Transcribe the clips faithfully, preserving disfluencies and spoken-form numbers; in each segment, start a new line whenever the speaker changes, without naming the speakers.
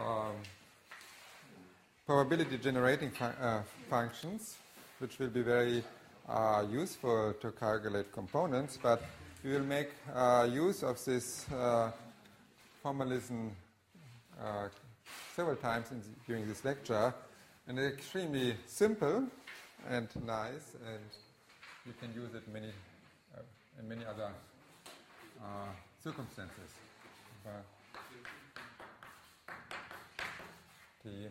um, probability generating fu uh, functions, which will be very uh, useful to calculate components, but we will make uh, use of this uh, formalism uh, several times in the, during this lecture, and it's extremely simple and nice, and you can use it many uh, in many other uh, circumstances. But the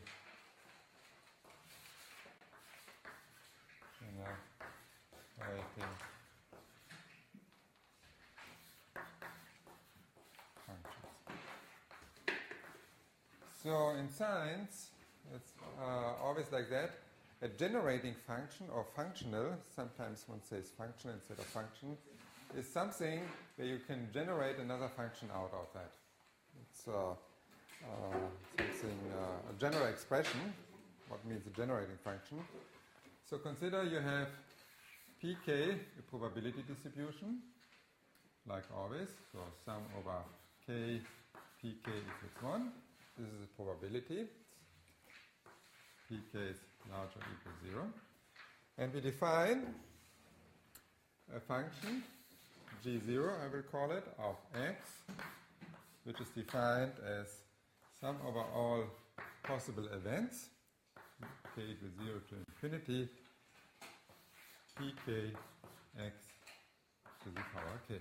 generating functions. So in science, it's uh, always like that. A generating function or functional, sometimes one says function instead of function, is something where you can generate another function out of that. It's uh, uh, something, uh, a general expression, what means a generating function. So consider you have pk, a probability distribution, like always. So sum over k, pk equals one. This is a probability. Pk is larger or equal to zero. And we define a function, g zero I will call it, of x, which is defined as sum over all possible events, k equals zero to infinity, pk x to the power k.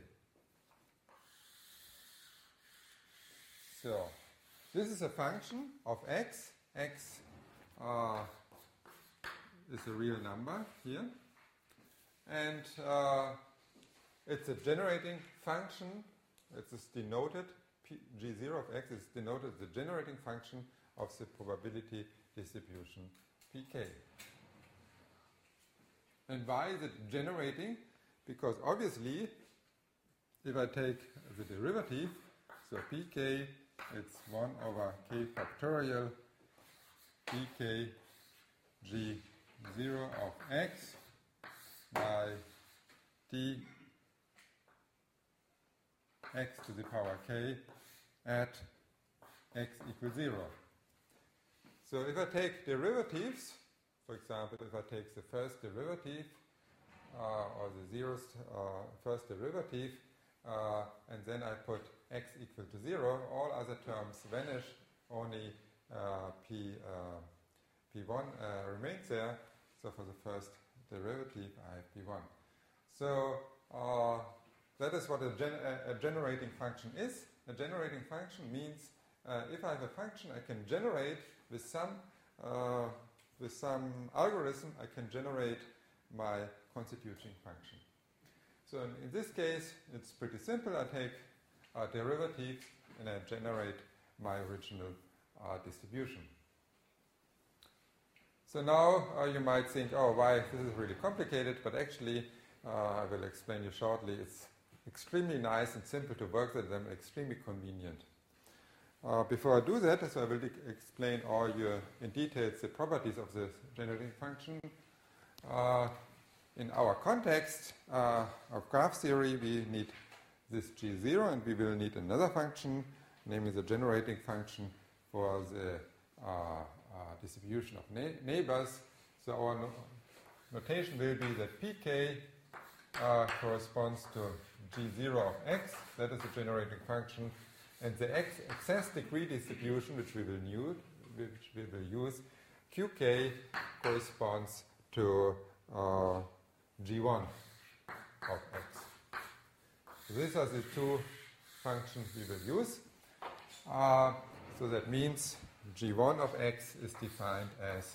So, this is a function of x. X uh, is a real number here. And uh, it's a generating function. It's denoted, P, g zero of x is denoted the generating function of the probability distribution pk. And why is it generating? Because obviously, if I take the derivative, so pk, it's one over k factorial pk g zero of x by d x to the power k at x equals zero. So if I take derivatives, for example, if I take the first derivative uh, or the zeroth uh, first derivative, uh, and then I put x equal to zero, all other terms vanish, only uh, p, uh, p one uh, remains there. So for the first derivative, I have p one. So uh, that is what a, gen a generating function is. A generating function means uh, if I have a function, I can generate with some uh, with some algorithm, I can generate my constituting function. So in, in this case, it's pretty simple. I take a derivative and I generate my original uh, distribution. So now uh, you might think, oh, why, this is really complicated, but actually, uh, I will explain you shortly, it's extremely nice and simple to work with them, extremely convenient. Uh, before I do that, so I will explain all you in details the properties of the generating function. Uh, in our context uh, of graph theory, we need this g zero, and we will need another function, namely the generating function for the uh, uh, distribution of na neighbors. So our no notation will be that pk uh, corresponds to g zero of x, that is the generating function, and the x excess degree distribution, which we will use, which we will use, qk corresponds to uh, g one of x. So these are the two functions we will use. Uh, so that means g one of x is defined as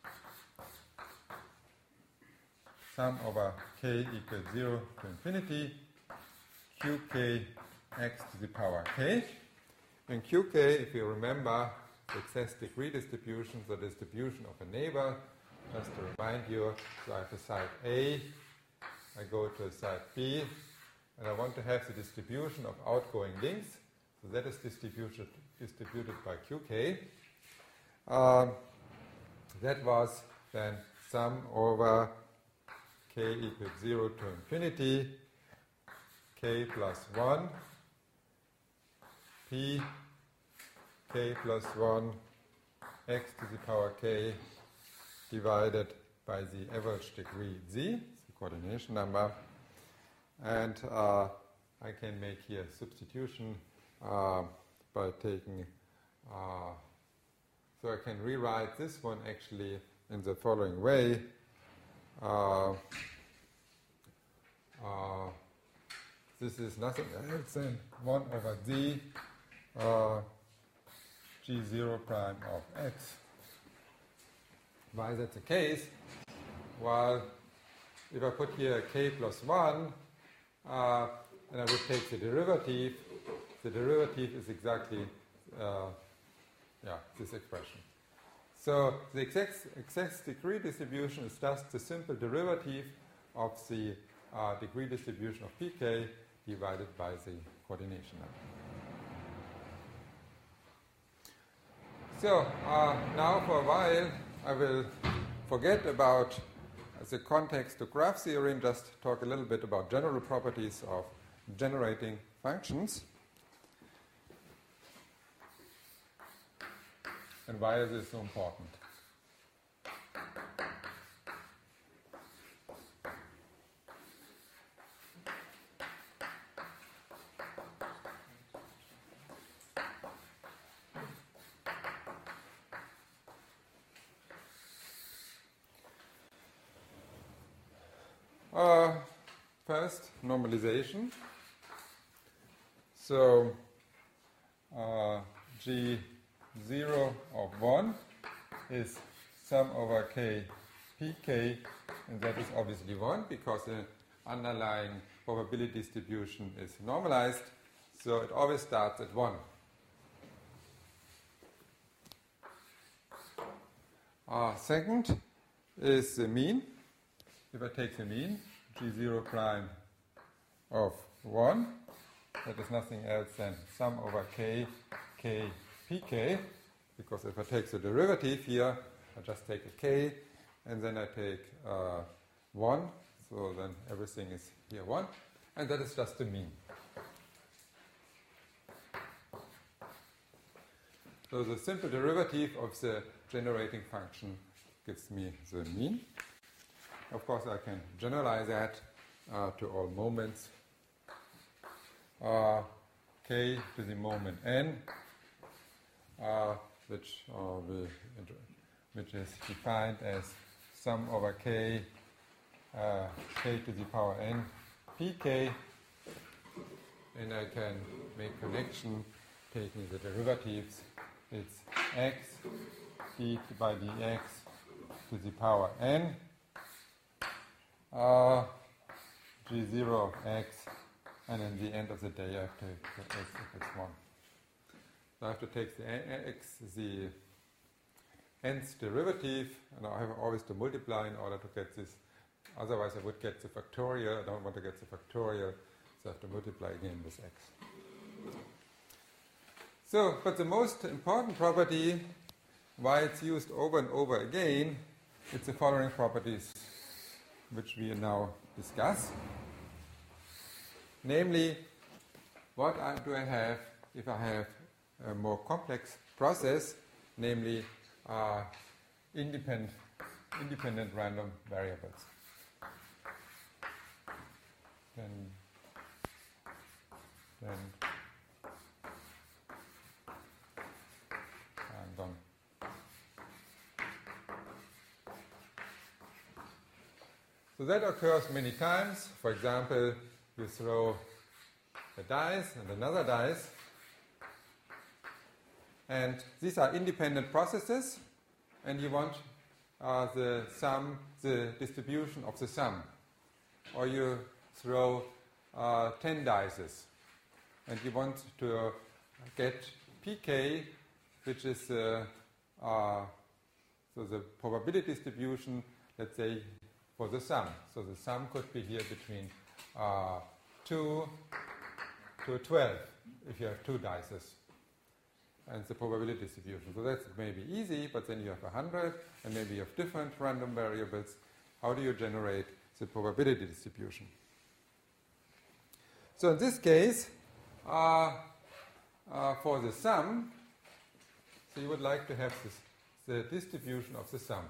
sum over k equals zero to infinity, qk x to the power k. In qk, if you remember the excess degree distribution, the distribution of a neighbor, just to remind you, so I have a site A, I go to a site B, and I want to have the distribution of outgoing links, so that is distributed, distributed by qk. Um, that was then sum over k equals zero to infinity, k plus one, p k plus one x to the power k divided by the average degree z, it's the coordination number. And uh, I can make here substitution uh, by taking, uh, so I can rewrite this one actually in the following way. Uh, uh, this is nothing else than one over z uh, g zero prime of x. Why is that the case? Well, if I put here k plus one, uh, and I would take the derivative, the derivative is exactly uh, yeah, this expression. So the exact, exact degree distribution is just the simple derivative of the uh, degree distribution of pk divided by the coordination number. So uh, now for a while I will forget about the context to graph theory and just talk a little bit about general properties of generating functions. And why is this so important? Uh, first, normalization. So uh, G zero of one is sum over k pk, and that is obviously one because the underlying probability distribution is normalized, so it always starts at one. Uh, second is the mean. If I take the mean, G zero prime of one, that is nothing else than sum over k, k, pk, because if I take the derivative here, I just take a k, and then I take uh, one, so then everything is here one, and that is just the mean. So the simple derivative of the generating function gives me the mean. Of course, I can generalize that uh, to all moments. Uh, k to the moment n, uh, which, uh, we, which is defined as sum over k, uh, k to the power n, pk, and I can make connection taking the derivatives. It's x d by dx to the power n, uh, g zero of x, and in the end of the day I have to take x equals one. So I have to take the x, the nth derivative, and I have always to multiply in order to get this. Otherwise I would get the factorial. I don't want to get the factorial, so I have to multiply again with x. So, but the most important property, why it's used over and over again, it's the following properties which we now discuss. Namely, what I, do I have if I have a more complex process, namely uh, independent, independent random variables. Then, then random. So that occurs many times. For example, you throw a dice and another dice, and these are independent processes, and you want uh, the sum, the distribution of the sum. Or you throw uh, ten dices, and you want to get pk, which is uh, uh, so the probability distribution, let's say, for the sum. So the sum could be here between uh, two to twelve, if you have two dices, and the probability distribution. So that's maybe easy, but then you have one hundred, and maybe you have different random variables. How do you generate the probability distribution? So in this case, uh, uh, for the sum, So you would like to have this, the distribution of the sum.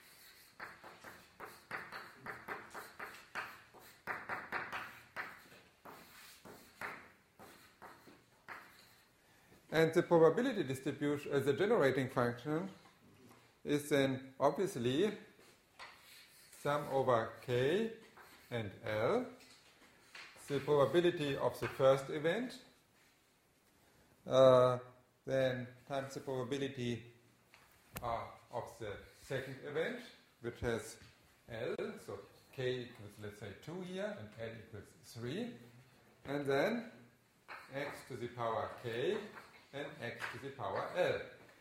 And the probability distribution, uh, the generating function, is then obviously sum over k and L, the probability of the first event, uh, then times the probability uh, of the second event, which has L, so k equals, let's say, two here, and L equals three, and then x to the power k and x to the power L.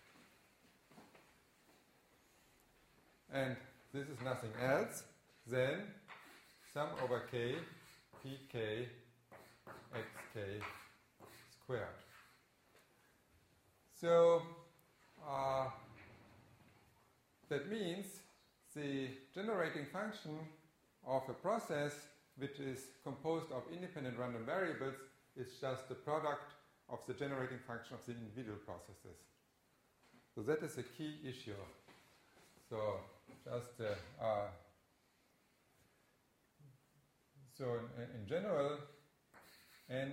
And this is nothing else than sum over k, pk, xk squared. So uh, that means the generating function of a process which is composed of independent random variables is just the product of the generating function of the individual processes. So that is a key issue. So just uh, uh, so in, in general, n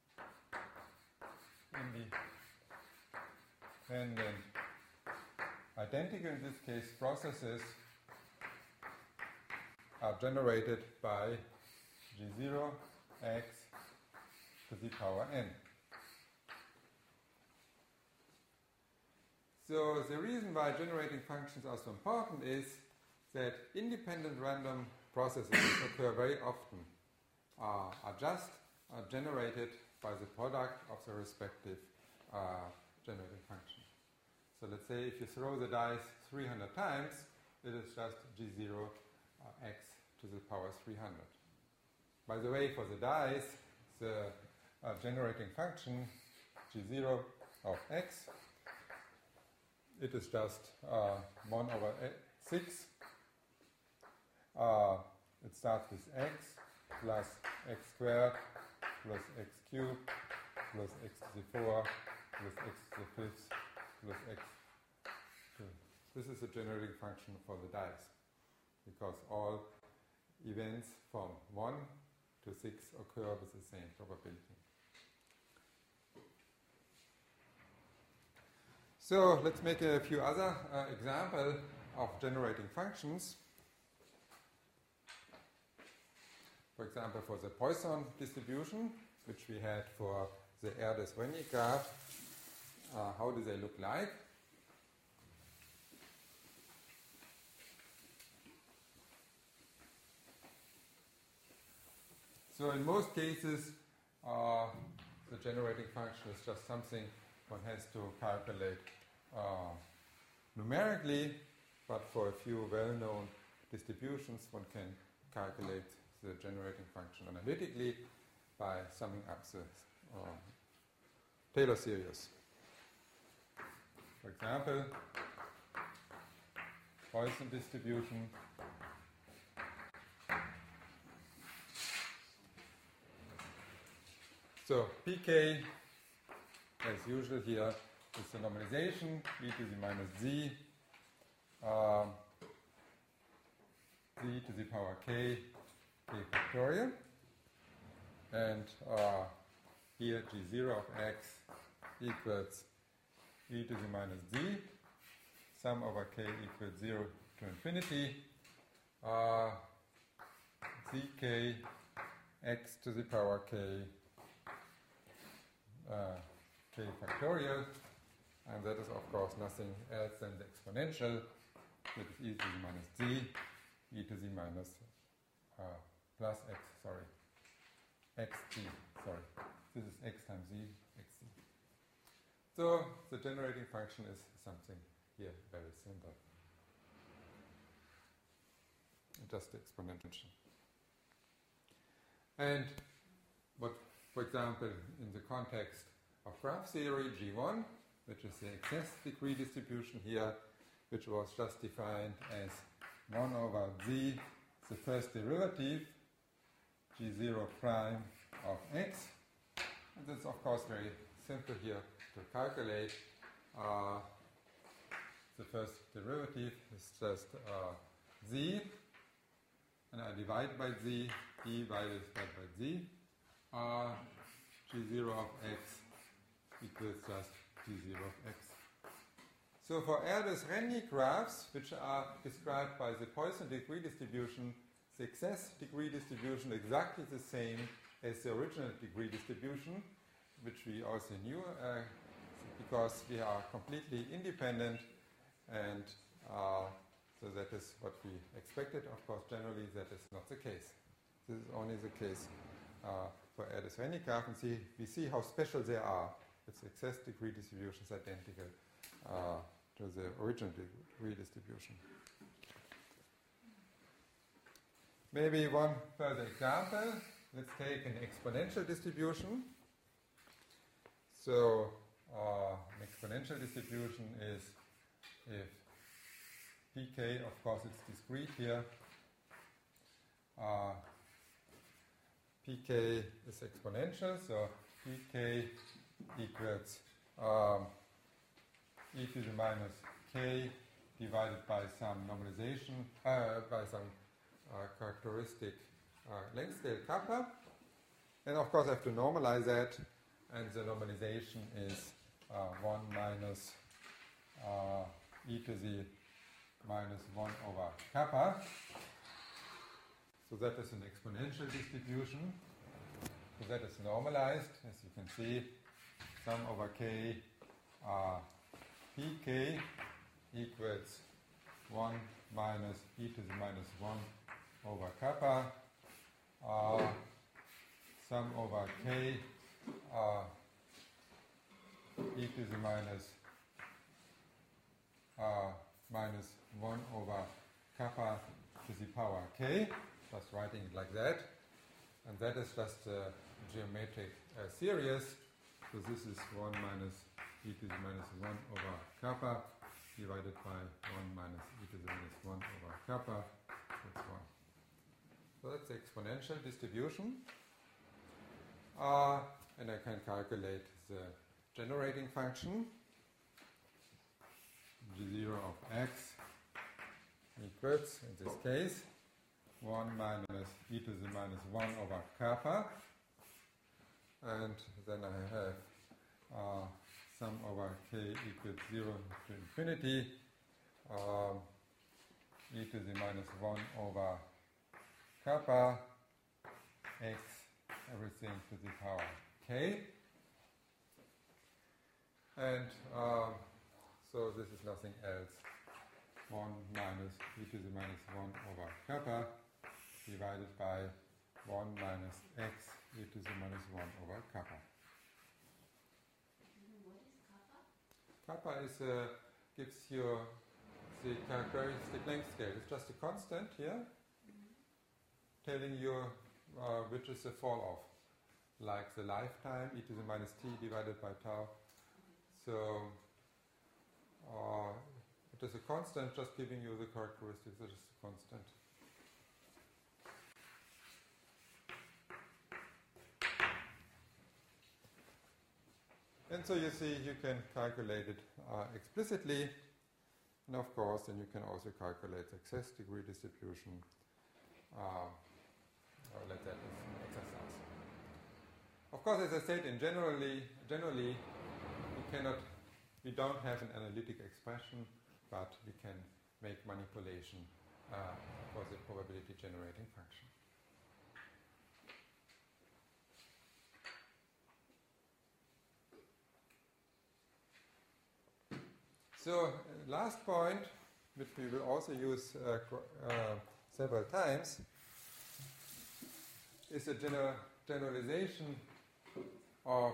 independent, identical in this case, processes are generated by G zero x to the power n. So the reason why generating functions are so important is that independent random processes which occur very often uh, are just uh, generated by the product of the respective uh, generating function. So let's say if you throw the dice three hundred times, it is just G zero uh, x to the power three hundred. By the way, for the dice, the uh, generating function G zero of x, it is just uh, one over six. Uh, it starts with x plus x squared plus x cubed plus x to the four plus x to the fifth plus x to. This is the generating function for the dice, because all events from one to six occur with the same probability. So let's make a few other uh, examples of generating functions. For example, for the Poisson distribution, which we had for the Erdős-Rényi graph, uh, how do they look like? So in most cases, uh, the generating function is just something one has to calculate uh, numerically, but for a few well-known distributions, one can calculate the generating function analytically by summing up the uh, Taylor series. For example, Poisson distribution. So pk, as usual here, is the normalization, e to the minus z, um, z to the power k, k factorial, and uh, here g zero of x equals e to the minus z, sum over k equals zero to infinity, uh, zk x to the power k, uh, k factorial, and that is of course nothing else than the exponential, that is e to the minus z, e to the minus uh, plus x, sorry, xt, sorry. This is x times z, xt. So the generating function is something here very simple. Just the exponential. And what, for example, in the context of graph theory, G one, which is the excess degree distribution here, which was just defined as one over z, the first derivative, g zero prime of x. And that's of course very simple here to calculate. Uh, the first derivative is just uh, z, and I divide by z, d divided by, by z, uh, g zero of x equals just g zero of x. So for Erdős-Renyi graphs, which are described by the Poisson degree distribution, the excess degree distribution is exactly the same as the original degree distribution, which we also knew, uh, because we are completely independent, and uh, so that is what we expected. Of course, generally that is not the case. This is only the case uh, for Erdős-Renyi graph, and see, we see how special they are. Its excess degree distribution is identical uh, to the original degree distribution. Maybe one further example. Let's take an exponential distribution. So uh, an exponential distribution is if pk, of course it's discrete here, uh, pk is exponential, so pk equals um, e to the minus k divided by some normalization, uh, by some uh, characteristic uh, length scale kappa. And of course I have to normalize that, and the normalization is uh, one minus uh, e to the minus one over kappa. So that is an exponential distribution. So that is normalized, as you can see, sum over k uh, pk equals one minus e to the minus one over kappa, uh, sum over k uh, e to the minus uh, minus one over kappa to the power k, just writing it like that. And that is just a geometric uh, series. So this is one minus e to the minus one over kappa divided by one minus e to the minus one over kappa. That's one. So that's the exponential distribution. Uh, and I can calculate the generating function. g zero of x equals, in this case, one minus e to the minus one over kappa. And then I have uh, sum over k equals zero to infinity, um, e to the minus one over kappa, x, everything to the power k. And uh, so this is nothing else, one minus e to the minus one over kappa divided by one minus x e to the minus one over kappa.
What is kappa?
Kappa is, uh, gives you the characteristic length scale. It's just a constant here, mm-hmm. telling you uh, which is the fall off, like the lifetime e to the minus t divided by tau. Mm-hmm. So uh, it is a constant, just giving you the characteristics. It is a constant. And so you see, you can calculate it uh, explicitly, and of course, then you can also calculate the excess degree distribution. Uh, or let that as an exercise. Of course, as I said, in generally, generally, we cannot, we don't have an analytic expression, but we can make manipulation uh, for the probability generating function. So, uh, last point, which we will also use uh, uh, several times, is a general generalization of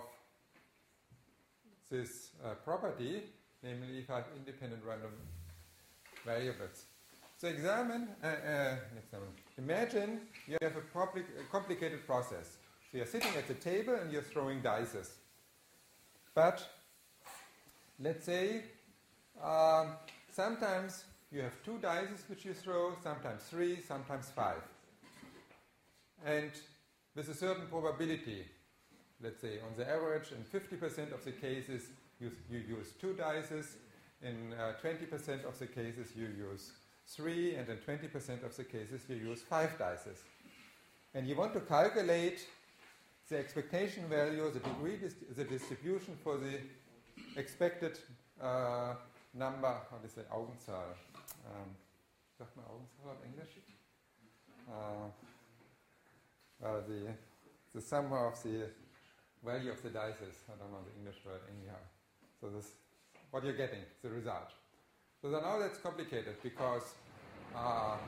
this uh, property, namely if I have independent random variables. So examine, uh, uh, examine. Imagine you have a, a complicated process. So you're sitting at the table and you're throwing dice. But let's say Um, sometimes you have two dice which you throw, sometimes three, sometimes five. And with a certain probability, let's say on the average, in fifty percent of the cases, you, you use two dice, in uh, twenty percent of the cases you use three, and in twenty percent of the cases you use five dices. And you want to calculate the expectation value, the degree, dis the distribution for the expected uh, number, how do you say, Augenzahl? Um, sagt man Augenzahl in English? Uh, uh, the, the sum of the value of the dices. I don't know the English word anyhow. So this, what you're getting, the result. So now that's complicated because, uh,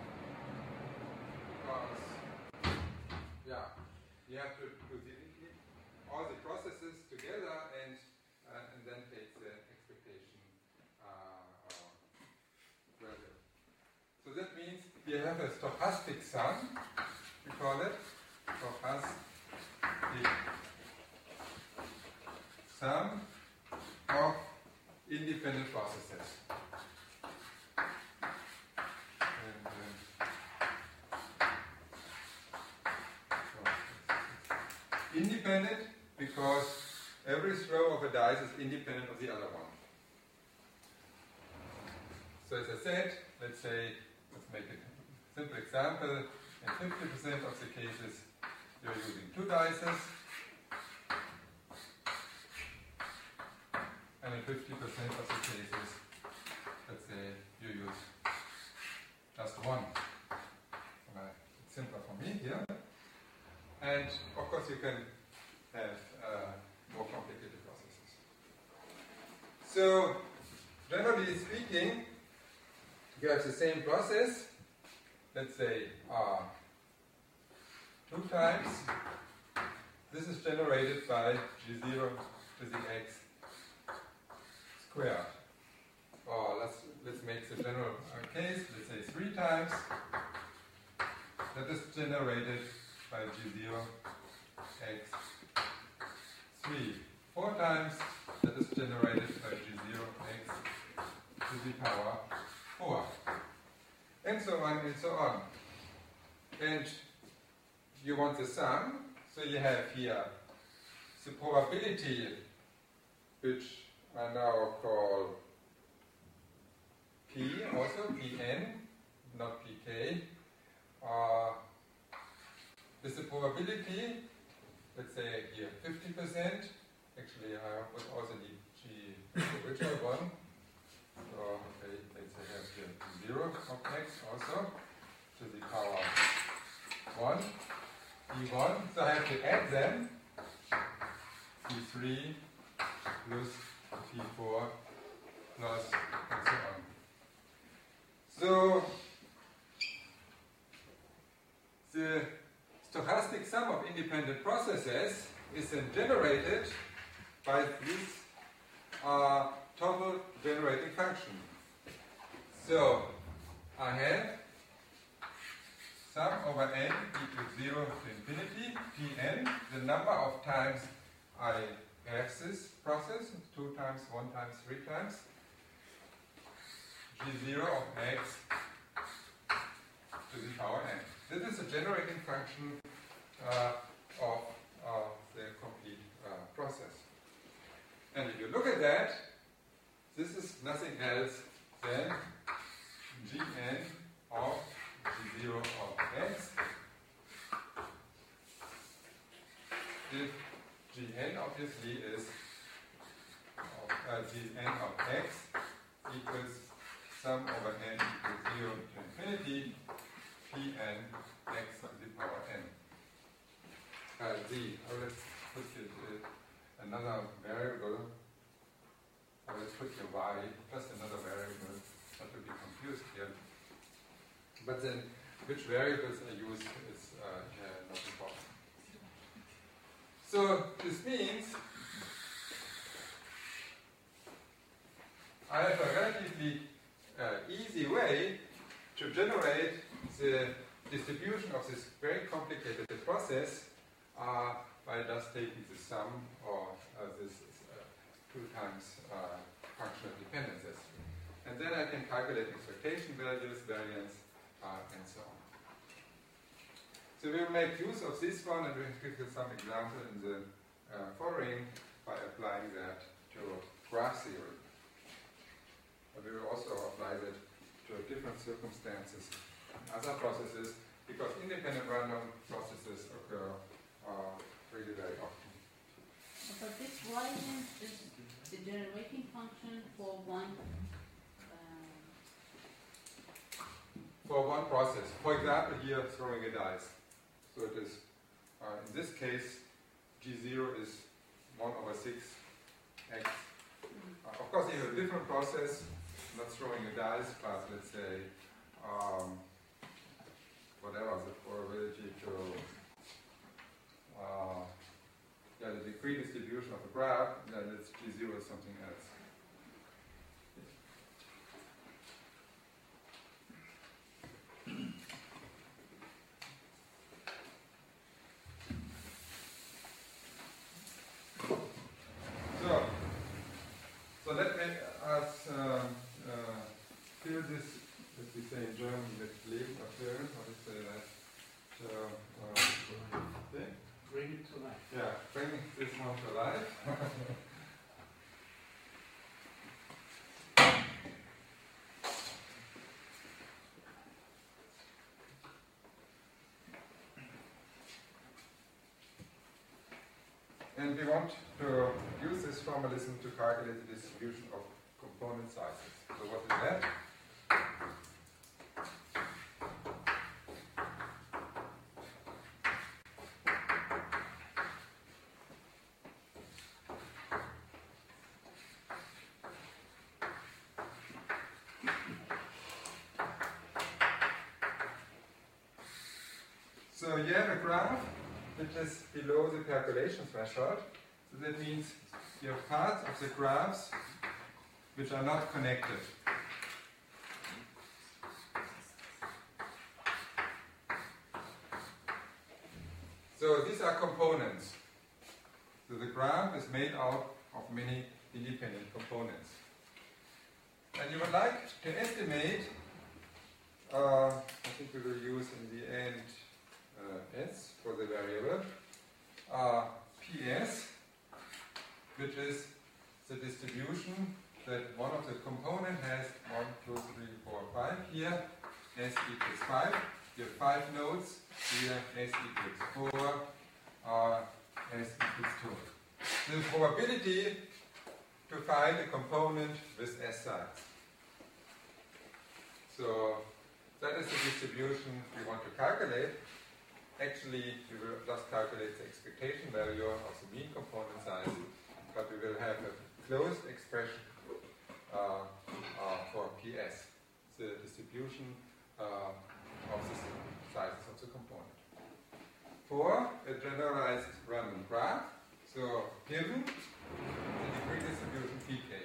because yeah, you have to do the, all the processes together and uh, and then take the expectation uh, uh, value. So that means we have a stochastic sum, we call it stochastic sum of independent processes. And, um, so independent because every throw of a dice is independent of the other one. So as I said, let's say, let's make a simple example. In fifty percent of the cases, you're using two dices. And in fifty percent of the cases, let's say, you use just one. Right. It's simpler for me here. And of course, you can have uh, more complicated processes. So, generally speaking, you have the same process. Let's say uh, two times. This is generated by G zero to the x squared. Or let's let's make the general uh, case. Let's say three times. That is generated by G zero x three. Four times. That is generated by G zero x to the power four. And so on and so on. And you want the sum, so you have here the probability, which I now call P, also Pn, not Pk. Uh, with the probability, let's say here fifty percent. Actually, I would also need G, the original one. So, okay, let's say I have here zero of x also to the power one, P one. So I have to add them, P three plus P four plus and so on. So the stochastic sum of independent processes is then generated by this uh, total generating function. So I have sum over n equals zero to infinity, Pn, the number of times I have this process, two times, one times, three times, G zero of x to the power n. This is a generating function uh, of uh, the complete uh, process. And if you look at that, this is nothing else than Gn of G zero of x. If Gn obviously is of, uh, Gn of x equals sum over n equals zero to infinity, Pn x to the power n. Uh, z, oh, let's put it, uh, another variable. Or let's put here y, just another variable, not to be confused here. But then, which variables I use is uh, uh, not important. So, this means I have a relatively uh, easy way to generate the distribution of this very complicated process uh, by just taking the sum or uh, this two times uh, functional dependencies. And then I can calculate expectation values, variance, uh, and so on. So we'll make use of this one, and we'll give you some example in the uh, uh, following by applying that to graph theory. different circumstances in other processes, because independent random processes occur uh, really very often.
But this volume is the generating function for one um,
for one process. For example, here throwing a dice. So it is, uh, in this case, G zero is one over six x. Uh, of course, you have a different process, not throwing a dice, but let's say, um, whatever the probability to, uh, yeah, the degree distribution of a graph, then it's G zero is something else. So, so let me us um, uh, fill this, as we say in German, mit Leben erfüllen, how do you say that? So, uh, thing?
Bring it to life.
Yeah, bring this one to life. And we want to use this formalism to calculate the distribution of component sizes. So what is that? So you have a graph which is below the calculation threshold. So that means you have parts of the graphs which are not connected. So these are components. So the graph is made out of many independent components. And you would like to estimate, uh, I think we will use in the end uh, S for the variable, uh, P S, which is the distribution that one of the component has one, two, three, four, five. Here, S equals five. You have five nodes. Here, S equals four. Uh, S equals two. The probability to find a component with S sides. So that is the distribution we want to calculate. Actually, we will just calculate the expectation value of the mean component size, but we will have a closed expression uh, uh, for P S, the distribution uh, of the sizes of the component. For a generalized random graph, so given the degree distribution P K.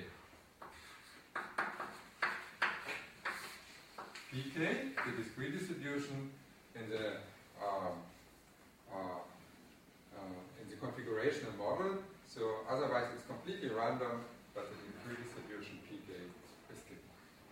P K, the discrete distribution in the um, uh, uh, in the configurational model. So otherwise it's completely random, but the degree distribution P K is given.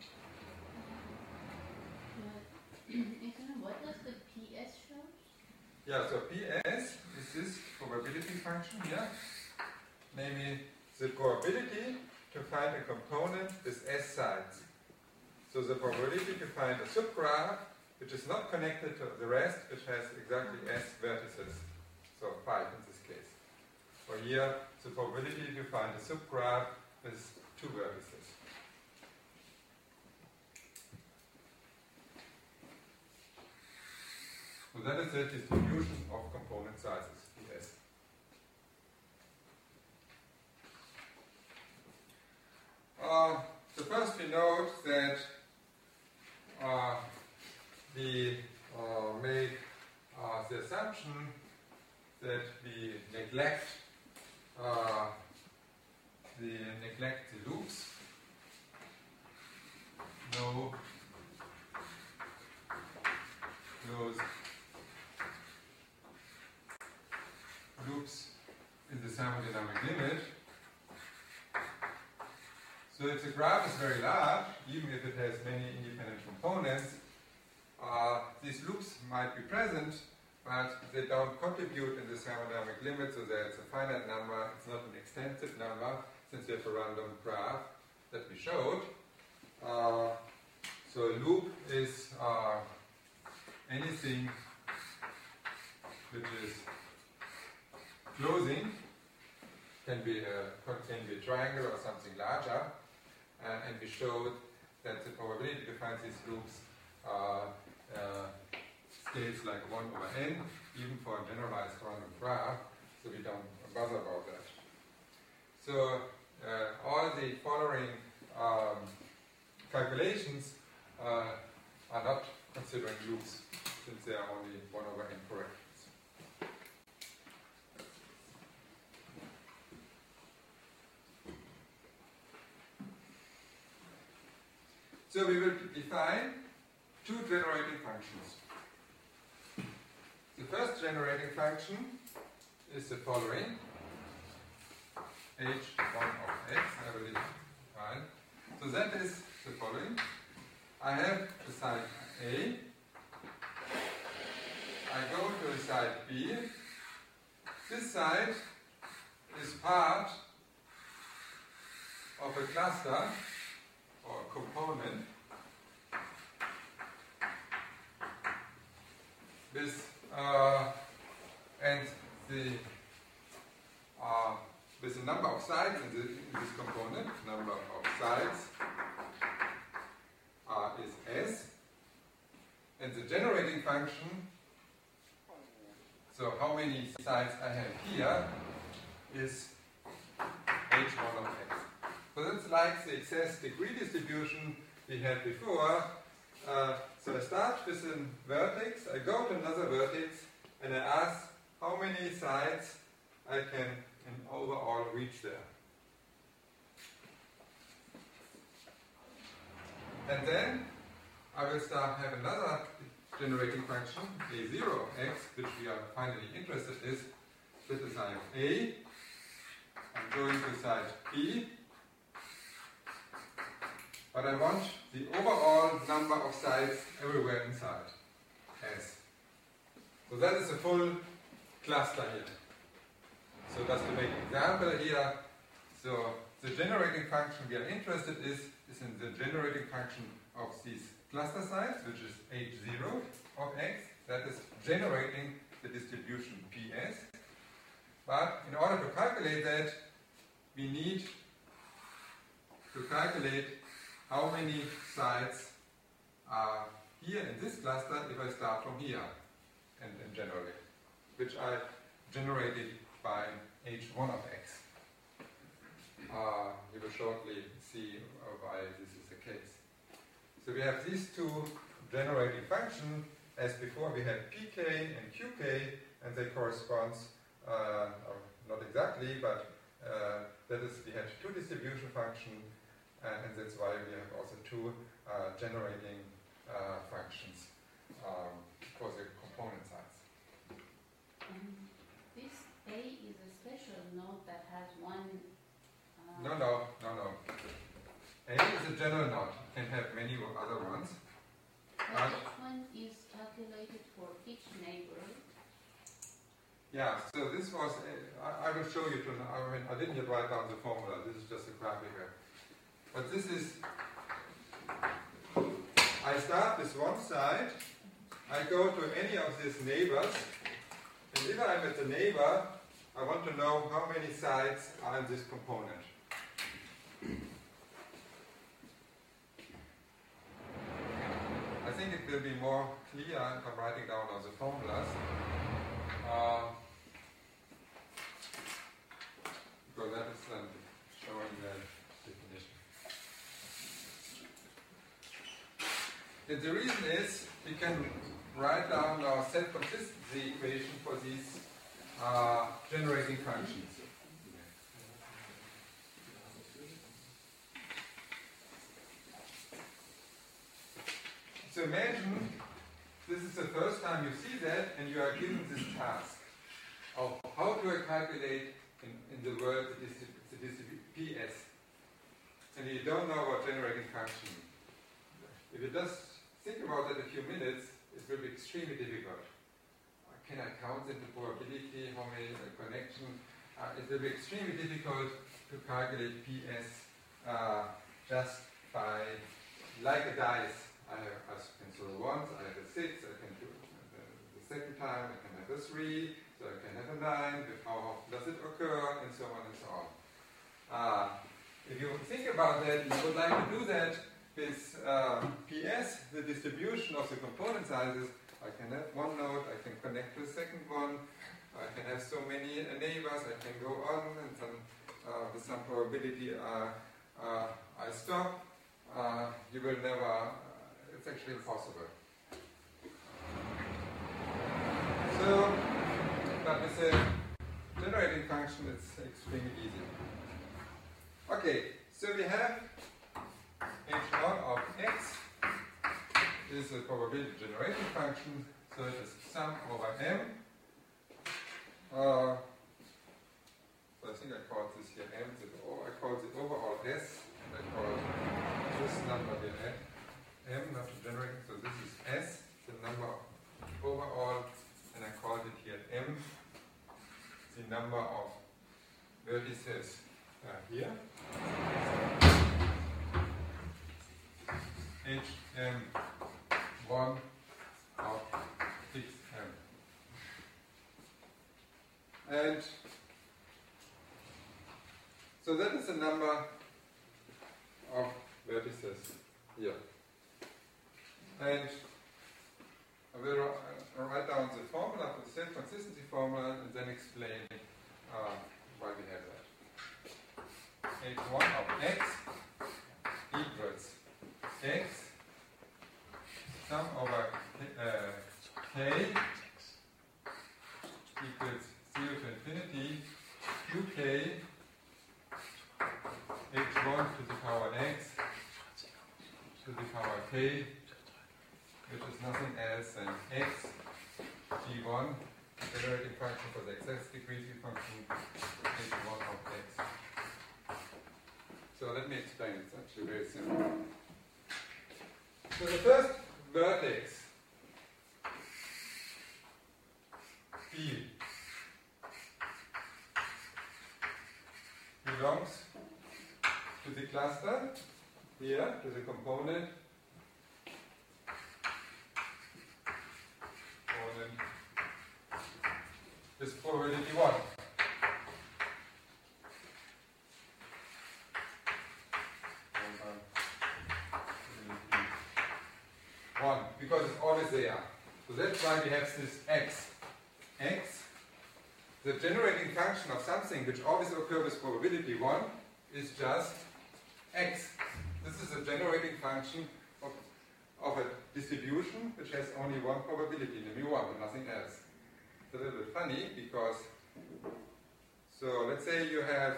Uh, what does the P S show?
Yeah, so P S is this probability function here, namely the probability to find a component with S sides. So the probability to find a subgraph which is not connected to the rest, which has exactly S vertices, so five in this case. For here, the probability to find a subgraph with two vertices. So that is the distribution of component sizes, P S. Uh, so first we note that uh, we uh, make uh, the assumption that we neglect uh, the neglect the loops. No closed loops in the thermodynamic limit. So if the graph is very large, even if it has many independent components, uh, these loops might be present, but they don't contribute in the thermodynamic limit, so that it's a finite number, it's not an extensive number, since we have a random graph that we showed. Uh, So a loop is uh, anything which is closing, can be a, can be a triangle or something larger, uh, and we showed that the probability to find these loops uh, uh, scales like one over n, even for a generalized random graph, so we don't bother about that. So uh, all the following um, calculations uh, are not considering loops, since they are only one over n corrections. So we will define two generating functions. The first generating function is the following: h one of x, I will define. So that is the following. I have the side A, I go to the side B. This side is part of a cluster or a component with uh, and the uh, with the number of sides in, the, in this component, number of sides uh, is s, and the generating function, so how many sides I have here, is h one of x. So that's like the excess degree distribution we had before. Uh, so I start with a vertex, I go to another vertex, and I ask how many sides I can in overall reach there. And then I will start have another generating function, a zero of x, which we are finally interested in, with the side A. I'm going to side B. But I want the overall number of sides everywhere inside, S. So that is a full cluster here. So just to make an example here, so the generating function we are interested in is, is in the generating function of these cluster sides, which is h zero of x, that is generating the distribution P S. But in order to calculate that, we need to calculate how many sides are here in this cluster if I start from here and, and generate, which I generated by h one of x. Uh, we will shortly see uh, why this is the case. So we have these two generating functions. As before, we had pk and qk, and they correspond, uh, not exactly, but uh, that is, we had two distribution functions. Uh, and that's why we have also two uh, generating uh, functions um, for the component size.
Um, this A is a special node that has one. Uh,
no, no, no, no. A is a general node. It can have many other ones.
But uh, each one is calculated for each neighbor.
Yeah. So this was. A, I, I will show you. To, I mean, I didn't yet write down the formula. This is just a graphic. But this is, I start with one side, I go to any of these neighbors, and if I'm at the neighbor, I want to know how many sides are in this component. I think it will be more clear if I'm writing down all the formulas. Uh, because that is then showing the definition. And the reason is we can write down our set consistency equation for these uh, generating functions. So imagine this is the first time you see that and you are given this task of how do I calculate in, in the world the distribution P S, and you don't know what generating function. If you just think about that a few minutes, it will be extremely difficult. Uh, can I count in the probability, how many uh, connection? Uh, it will be extremely difficult to calculate P S uh, just by, like a dice, I have, I can solve once, I have a six, I can do it the, the second time, I can have a three, so I can have a nine, but how often does it occur, and so on and so on. Uh, if you think about that, you would like to do that with uh, P S, the distribution of the component sizes. I can have one node, I can connect to a second one, I can have so many neighbors, I can go on, and some, uh, with some probability uh, uh, I stop. Uh, you will never, uh, it's actually impossible. So, but with a generating function, it's extremely easy. Okay, so we have h one of x is a probability generating function, so it is sum over m. Uh, so I think I called this here m, I call the overall s, and I call this number here m, not the generating, so this is s, the number of overall, and I called it here m, the number of vertices uh, here. H m one of six m. And so that is the number of vertices here. And I will uh, write down the formula for the self-consistency formula and then explain uh, why we have that. h one of x equals x sum over uh, k equals zero to infinity qk h one to the power x to the power k, which is nothing else than x g one, generating function for the excess decreasing function h one of x. So let me explain, it's actually very simple. So the first vertex, B, belongs to the cluster, here, to the component, component is probability one. One, because it's always there. So that's why we have this x. X, the generating function of something which always occurs with probability one, is just x. This is a generating function of, of a distribution which has only one probability, namely one, and nothing else. It's a little bit funny because, so let's say you have,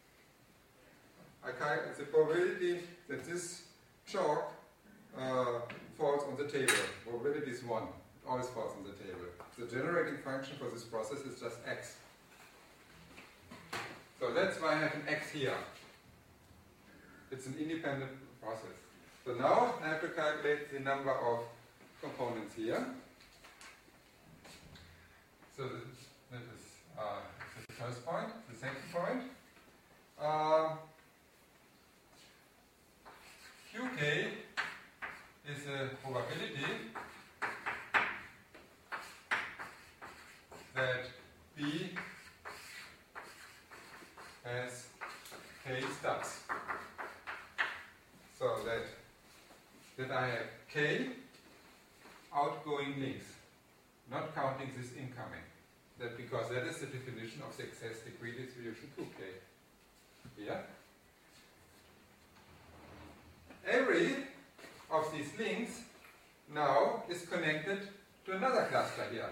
I can, it's a probability that this chalk uh, falls on the table. Probability is one. It always falls on the table. The generating function for this process is just x. So that's why I have an x here. It's an independent process. So now I have to calculate the number of components here. So this, this is uh, the first point. The second point. Uh, qk is a probability that B has k stubs. So that, that I have k outgoing links, not counting this incoming. That because that is the definition of the excess degree distribution two k. Here. Every of these links now is connected to another cluster here.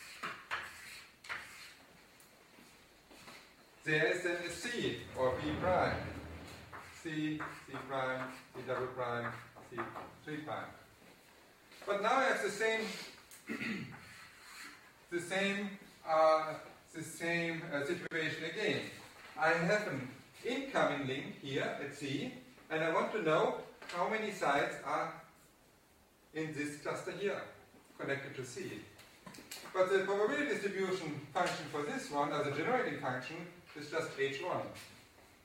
There is then a C or B prime. C, C prime, C double prime, C three prime. But now I have the same, the same, uh, the same uh, situation again. I have an incoming link here at C, and I want to know how many sides are in this cluster here, connected to C. But the probability distribution function for this one, as a generating function, is just h one.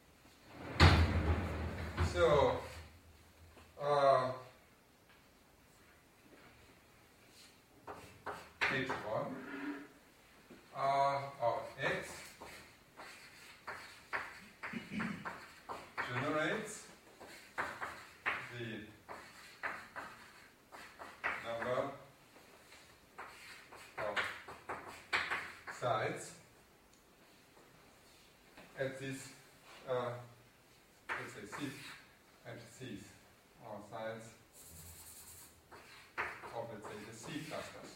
So, uh, H one uh, of X generates the number of sides at these, uh, let's say, C at C's, or sides of, let's say, the C clusters.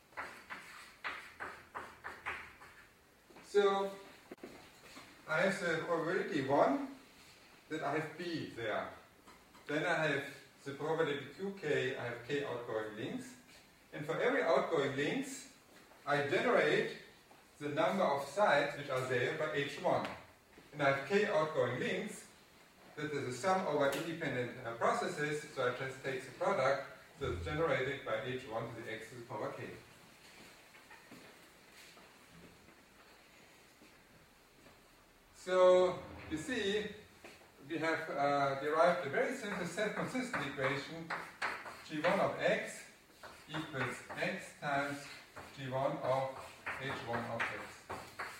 So I have the probability one that I have B there. Then I have the probability two k, I have k outgoing links. And for every outgoing links, I generate the number of sides which are there by H one. And I have k outgoing links. That is the sum over independent uh, processes, so I just take the product, so it's generated by H one to the x to the power k. So, you see, we have uh, derived a very simple self-consistent equation, g one of x equals x times g one of h one of x.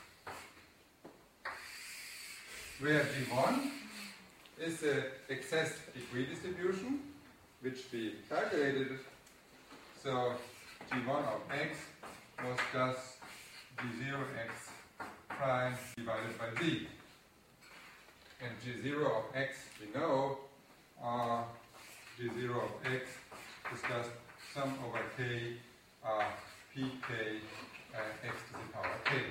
Where g one is the excess degree distribution, which we calculated. So g one of x was just g zero x prime divided by z. And g zero of x, we know, uh, g zero of x is just sum over k uh, pk uh, x to the power k.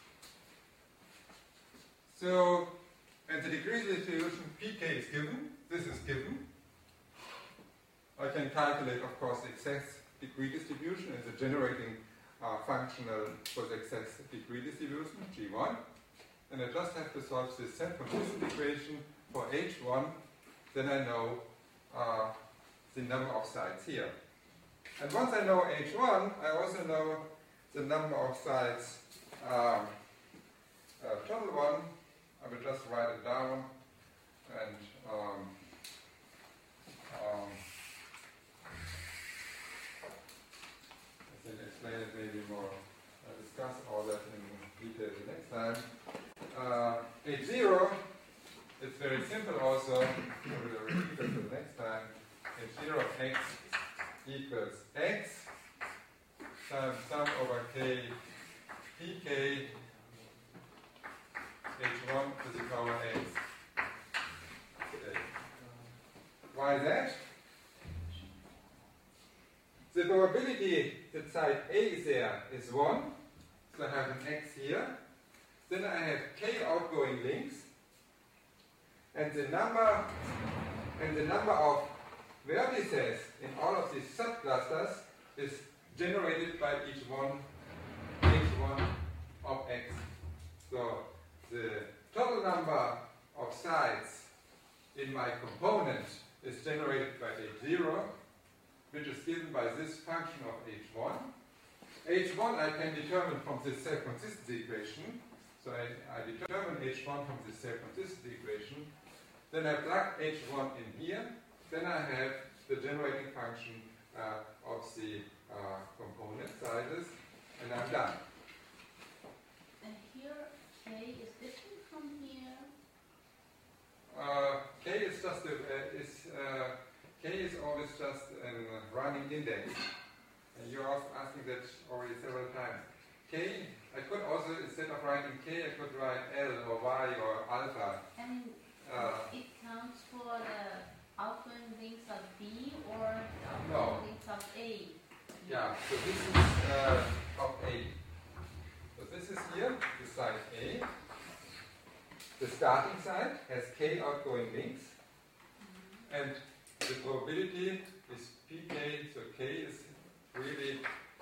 So, and the degree distribution pk is given, this is given. I can calculate, of course, the excess degree distribution as a generating uh, functional for the excess degree distribution, g one. And I just have to solve this self-consistent equation for H one, then I know uh, the number of sides here. And once I know H one, I also know the number of sides, um, uh, total one. I will just write it down, and um, um, I can explain it maybe more. I'll discuss all that in detail the next time. Uh, H zero, it's very simple also, I will repeat it for the next time. H zero of x equals x times sum over k pk h one to the power x. Okay. Why that? The probability that side A is there is one, so I have an x here. Then I have k outgoing links, and the number and the number of vertices in all of these subclusters is generated by each one, each one of x. So the total number of sides in my component is generated by H zero, which is given by this function of H one. H one I can determine from this self-consistency equation. So I, I determine H one from this self-consistency equation. Then I plug H one in here. Then I have the generating function uh, of the uh, component sizes, and I'm done.
And here, k is different from here.
Uh, k is just a, uh, is uh, k is always just a running index, and you're also asking that already several times. K, I could also, instead of writing k, I could write L or Y or alpha.
And
Uh,
it counts for the outgoing links of B or the
No.
outgoing links of A.
Yeah, so this is uh, of A. So this is here, the side A. The starting side has k outgoing links, and the probability is pk, so k is really.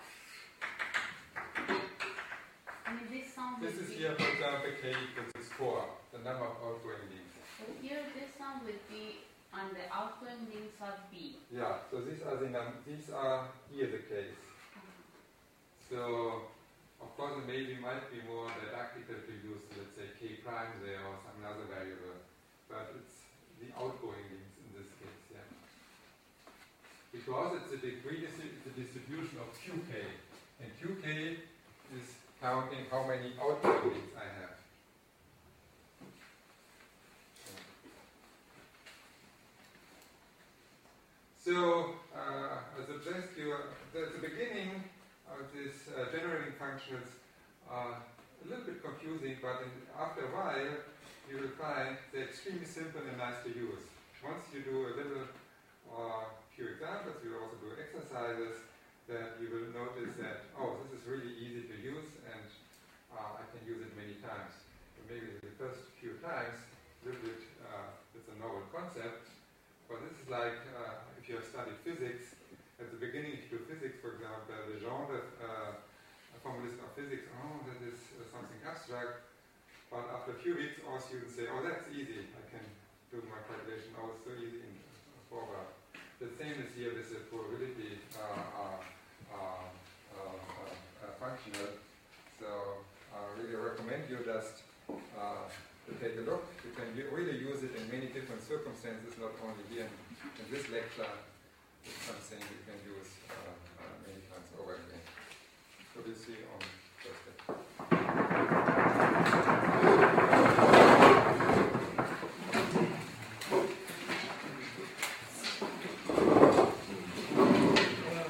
I mean, this sum
This
would
is
be,
here, for example, k equals is four, the number of outgoing links.
so here this sum would be on the outgoing links of B.
Yeah, so these are the num these are here the case. So, of course, it maybe might be more didactical to use, let's say, k prime there or some other variable, but it's the outgoing links in this case, yeah. Because it's a degree, it's the distribution of qk. And Qk is counting how many outgoing links I have. So uh, I suggest you, uh, the, the beginning of this uh, generating function is uh, a little bit confusing, but in, after a while you will find they're extremely simple and nice to use. Once you do a little uh, few examples, you also do exercises, that you will notice that, oh, this is really easy to use and uh, I can use it many times. So maybe the first few times, a little bit, uh, it's a novel concept, but this is like uh, if you have studied physics, at the beginning if you do physics, for example, the genre uh, formulist of physics, oh, that is uh, something abstract, but after a few weeks all students say, oh, that's easy, I can do my calculation, oh, it's so easy in forward. The same is here with the probability uh, uh, Uh, uh, uh, functional. So I really recommend you just uh, to take a look. You can really use it in many different circumstances, not only here in, in this lecture. It's something you can use